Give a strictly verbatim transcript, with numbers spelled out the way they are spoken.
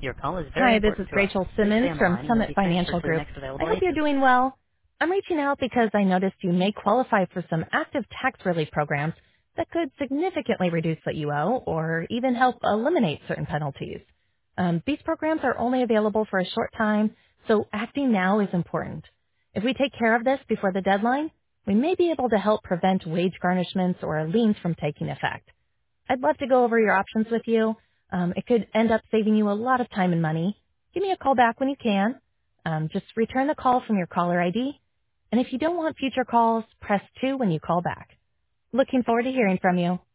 Hi, this is Rachel Simmons from Summit Financial Group. I hope you're doing well. I'm reaching out because I noticed you may qualify for some active tax relief programs that could significantly reduce what you owe or even help eliminate certain penalties. Um, these programs are only available for a short time, so acting now is important. If we take care of this before the deadline, we may be able to help prevent wage garnishments or liens from taking effect. I'd love to go over your options with you. Um, it could end up saving you a lot of time and money. Give me a call back when you can. Um, just return the call from your caller I D. And if you don't want future calls, press two when you call back. Looking forward to hearing from you.